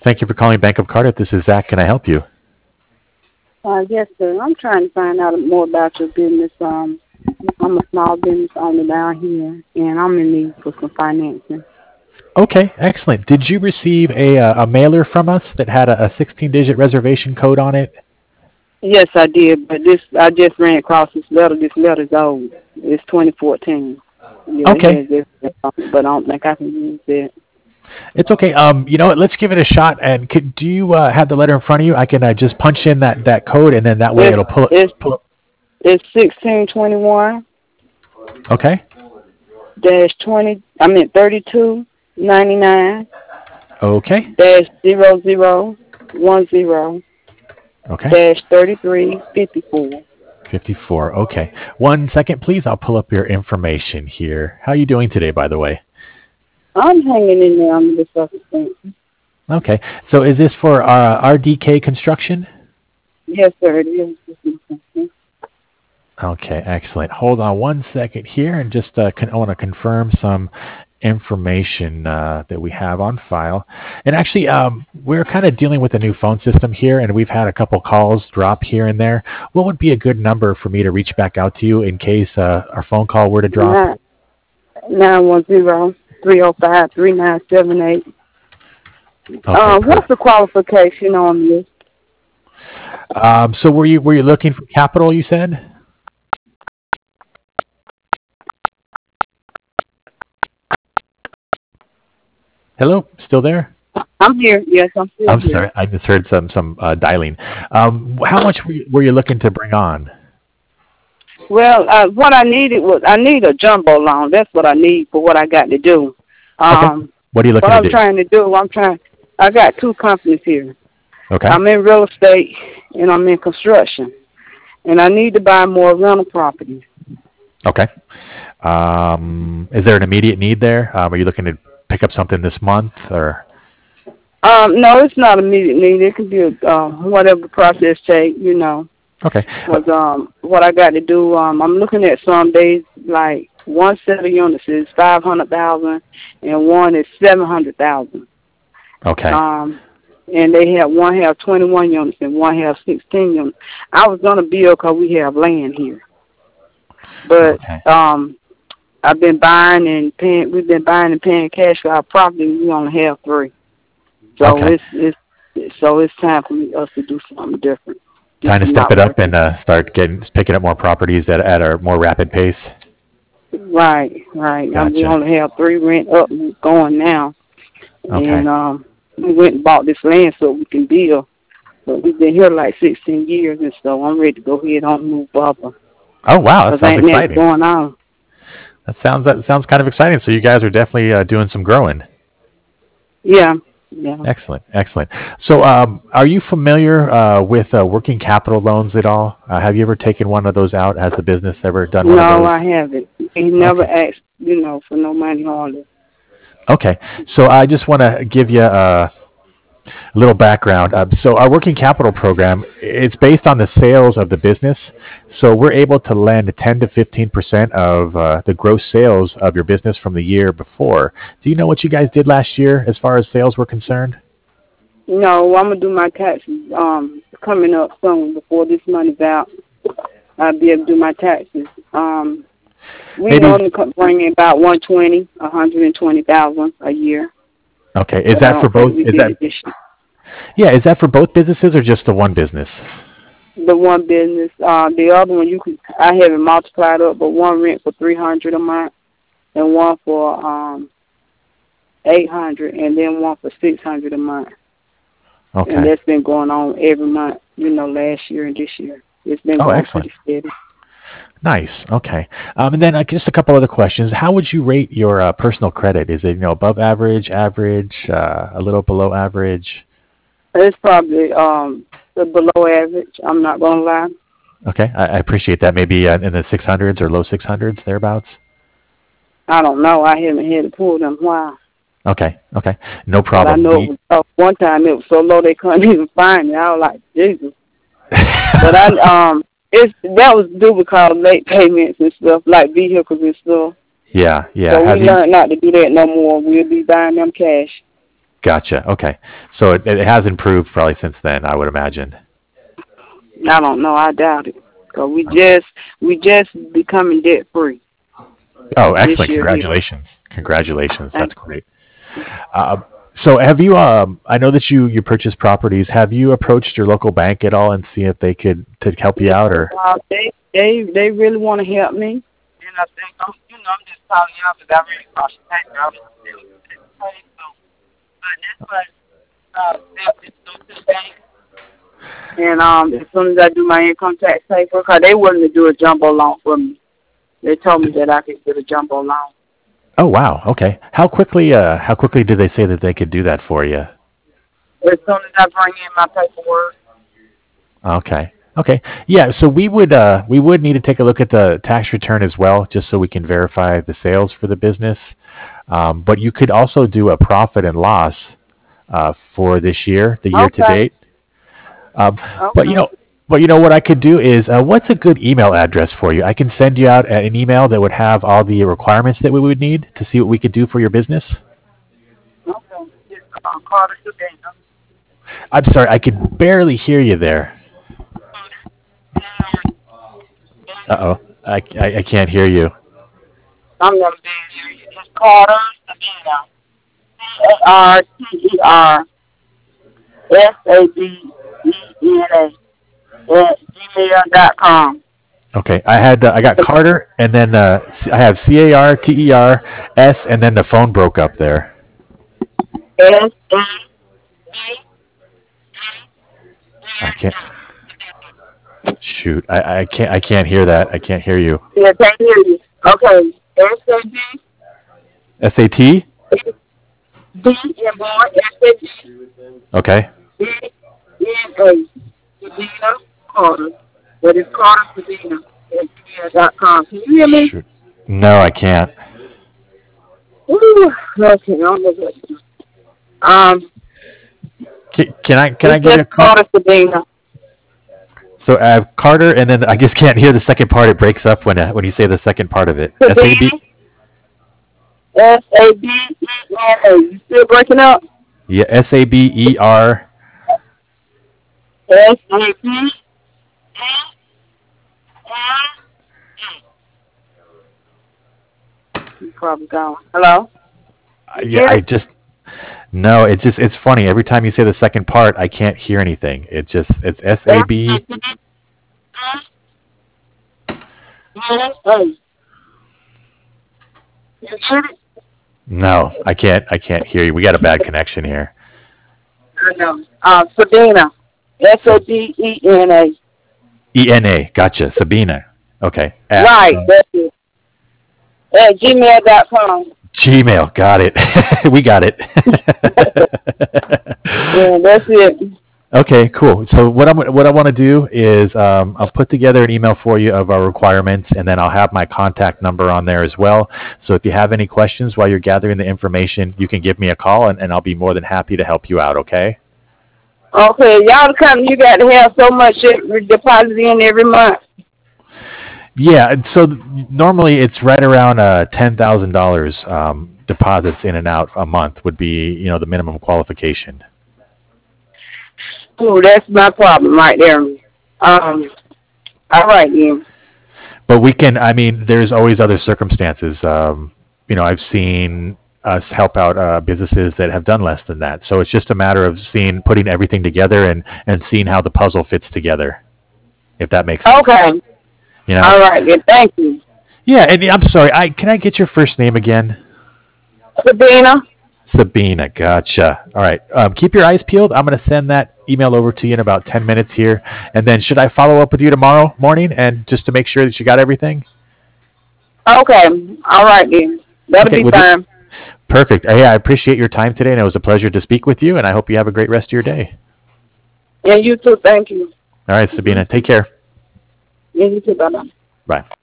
Thank you for calling Bank of Cardiff. This is Zach. Can I help you? Yes, sir. I'm trying to find out more about your business. I'm a small business owner down here, and I'm in need for some financing. Okay, excellent. Did you receive a mailer from us that had a 16-digit reservation code on it? Yes, I did, but I just ran across this letter. This letter's old. It's 2014. Yeah, it Okay, has this, but I don't think I can use it. it's okay. You know what? Let's give it a shot. And do you have the letter in front of you? I can just punch in that code, and then that way It's it'll pull it. it's Pull it. it's 1621 Okay. dash 20. 3299 Okay. dash 0010 Okay. dash 3354. 54. Okay. 1 second, please. I'll pull up your information here. How are you doing today, by the way? I'm hanging in there under the circumstances. Okay. So is this for RDK Construction? Yes, sir, it is. Okay, excellent. Hold on 1 second here, and just I want to confirm some information that we have on file. And actually, we're kind of dealing with a new phone system here, and we've had a couple calls drop here and there. What would be a good number for me to reach back out to you in case our phone call were to drop? 910-305-3978. Okay, What's perfect. the qualification on this? So were you looking for capital? You said. Hello, still there? I'm here. Yes, I'm still I'm here. sorry, I just heard some dialing. How much were you looking to bring on? Well, what I need a jumbo loan. That's what I need for what I got to do. Okay. What are you What looking to I'm do? trying to do, I got two companies here. Okay. I'm in real estate and I'm in construction. And I need to buy more rental properties. Okay. Is there an immediate need there? Are you looking to pick up something this month or? No, it's not immediate need. It could be whatever the process take. Okay. Was what I got to do. I'm looking at some days like one set of units is 500,000 and one is 700,000. Okay. And one have 21 units and one have 16 units. I was gonna build because we have land here, but Okay. I've been buying and paying. We've been buying and paying cash for our property. We only have three, so Okay. it's time for us to do something different. This Time to is step not it up working. and start picking up more properties at a more rapid pace. Right. We Gotcha. only have three rent up and going now, Okay. and we went and bought this land so we can build. But we've been here like 16 years, and so I'm ready to go ahead on and move up. Oh wow, that Because sounds ain't nothing exciting. going on. That sounds kind of exciting. So you guys are definitely doing some growing. Yeah, yeah. Excellent, excellent. So, are you familiar with working capital loans at all? Have you ever taken one of those out? Has the business ever done one of No, those? I haven't. He never Okay, asked, for no money hardly. okay. So, I just want to give you a little background. So, our working capital program, it's based on the sales of the business. So, we're able to lend 10 to 15% of the gross sales of your business from the year before. Do you know what you guys did last year as far as sales were concerned? No, I'm gonna do my taxes coming up soon before this money's out. I'll be able to do my taxes. We Maybe. normally bring in about 120,000 a year, Okay. Is but I that for don't think both? we Is did that it this year. Yeah, is that for both businesses or just the one business? The one business, the other one I have it multiplied up, but one rent for 300 a month and one for 800, and then one for 600 a month. And Okay. that's been going on every month, last year and this year. It's been Oh, going excellent. pretty steady. Nice. Okay. And then just a couple other questions. How would you rate your personal credit? Is it above average, average, a little below average? It's probably below average. I'm not gonna lie. Okay, I appreciate that. Maybe in the 600s or low 600s thereabouts. I don't know. I haven't had to pull them while, Okay. Okay. No but I problem. know it was one time it was so low they couldn't even find me. I was like, Jesus. But that was due because of late payments and stuff, like vehicles and stuff. Yeah. Yeah. So we Have you? learned not to do that no more. We'll be buying them cash. Gotcha. Okay. So it has improved probably since then, I would imagine. I don't know. I doubt it. Cause we just becoming debt free Oh, this excellent. year here. Congratulations. Congratulations. That's Thank great. So have you, I know that you purchase properties. Have you approached your local bank at all and see if they could to help you you. out or? They really want to help me. And I think I'm just calling y'all because I really crossed the paper. I was still paid, so, but that's what just go to the bank. And as soon as I do my income tax paper, cause they willing to do a jumbo loan for me. They told me that I could get a jumbo loan. Oh, wow. Okay. How quickly did they say that they could do that for you? As soon as I bring in my paperwork. Okay. Okay. Yeah. So we would need to take a look at the tax return as well, just so we can verify the sales for the business. But you could also do a profit and loss for this year, the year to Okay. date. Um, but you Okay. know, what I could do is, what's a good email address for you? I can send you out an email that would have all the requirements that we would need to see what we could do for your business. Okay. It's Carter Savannah. I'm sorry, I could barely hear you there. Uh oh, I can't hear you. I'm never been here. It's Carter Savannah. CarterSabena @gmail.com. Okay, I got Carter, and then I have CarterS, and then the phone broke up there. S A I can't. Shoot, I can't hear that. I can't hear you. Yeah, can't hear you. Okay. SAB SAT. D and boy SAB Okay. N Sabina Carter. That is Carter Sabina @gmail.com. Can you hear me? Shoot. No, I can't. Woo. Okay, I don't know what to do. Can I It's give you just a call? Carter Sabina. So I have Carter, and then I just can't hear the second part. It breaks up when you say the second part of it. SAB. Sabina SABENA. You still breaking up? Yeah, SABER. SABENA. You probably gone. Hello? You Yeah, get I it? just no. It's funny. Every time you say the second part, I can't hear anything. It's SAB. SABENA. You get it? No, I can't hear you. We got a bad connection here. I know. Sabina. So SABENA. ENA. Gotcha. Sabina. Okay. At Right, that's it. @gmail.com. Gmail. Got it. We got it. Yeah, that's it. Okay, cool. So what I want to do is, I'll put together an email for you of our requirements, and then I'll have my contact number on there as well. So if you have any questions while you're gathering the information, you can give me a call, and I'll be more than happy to help you out. Okay? Okay, y'all come. You got to have so much shit deposited in every month. Yeah. And so normally it's right around $10,000 deposits in and out a month would be the minimum qualification. Ooh, that's my problem right there. All right then. But I mean, there's always other circumstances. I've seen us help out businesses that have done less than that. So it's just a matter of putting everything together and seeing how the puzzle fits together, if that makes sense. Okay. You know? All right then. Thank you, Yeah, and I'm sorry. Can I get your first name again? Sabina. Sabina. Gotcha. All right. Keep your eyes peeled. I'm going to send that email over to you in about 10 minutes here. And then should I follow up with you tomorrow morning and just to make sure that you got everything? Okay. All right then. That'll Okay. be Well, fine. perfect. Hey, I appreciate your time today, and it was a pleasure to speak with you, and I hope you have a great rest of your day. And you too. Thank you. All right, Sabina. Take care. And you too. Bye bye. Bye.